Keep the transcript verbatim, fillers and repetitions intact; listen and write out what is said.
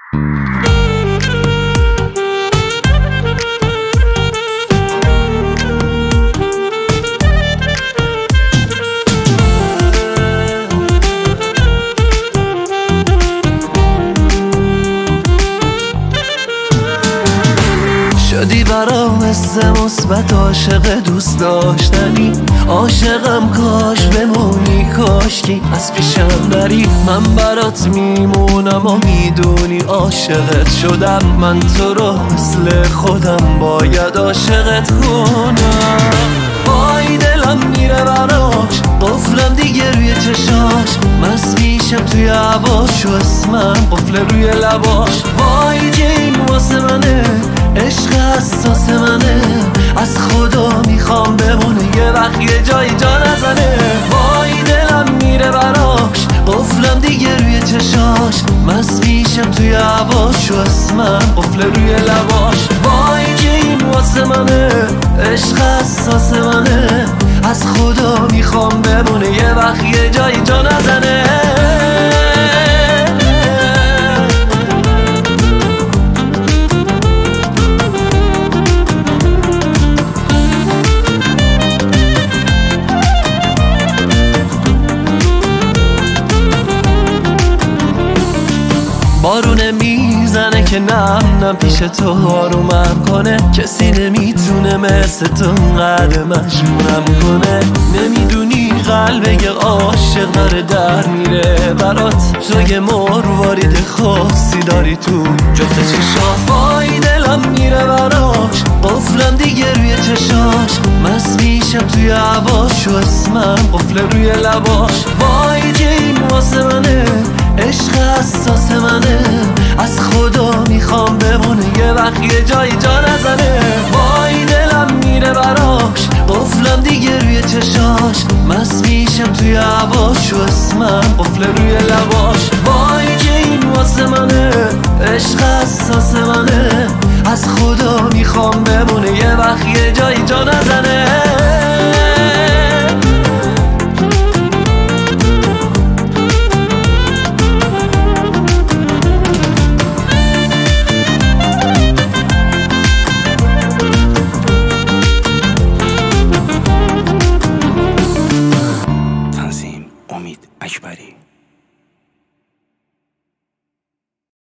شدی برام حس مثبت، عاشق دوست داشتنی، عاشقم کاش بمونی، کاشکی از پیشم نری. من برات میمونم و میدونی عاشقت شدم، من تو رو مثل خودم باید عاشقت کنم. وای دلم میره براش، قفلم دیگه روی چشاش، مست میشم توی هواش و اسمم قفل روی لباش. وای که این واسه منه، عشق حساس منه، از خدا میخوام بمونه یه وقت یه جایی جا نزنه. وای دلم میره براش، قفلم دیگه روی چشاش، مست میشم توی هواش و اسمم قفل روی لباش. وای که این واسه منه، عشق حساس منه، از خدا میخوام بمونه یه وقت یه جایی جا نزنه. بارونه میزنه که نم نم پیش تو آرومم کنه، کسی نمیتونه مثل تو قدر مجبورم کنه. نمیدونی قلب یه عاشق داره در میره برات، تو یه مروارید خاصی داری تو جفت چشات. وای دلم میره براش، قفلم دیگه روی چشاش، مست میشم توی هواش و اسمم قفل روی لباش. وای که این واسه منه، عشق حساس منه، از خدا میخوام بمونه یه وقت یه جایی جا نزنه. وای دلم میره براش، قفلم دیگه روی چشاش، مست میشم توی هواش و اسمم قفل روی لباش. وای که این واسه منه، عشق حساس منه، از خدا میخوام بمونه یه وقت یه جایی جا نزنه.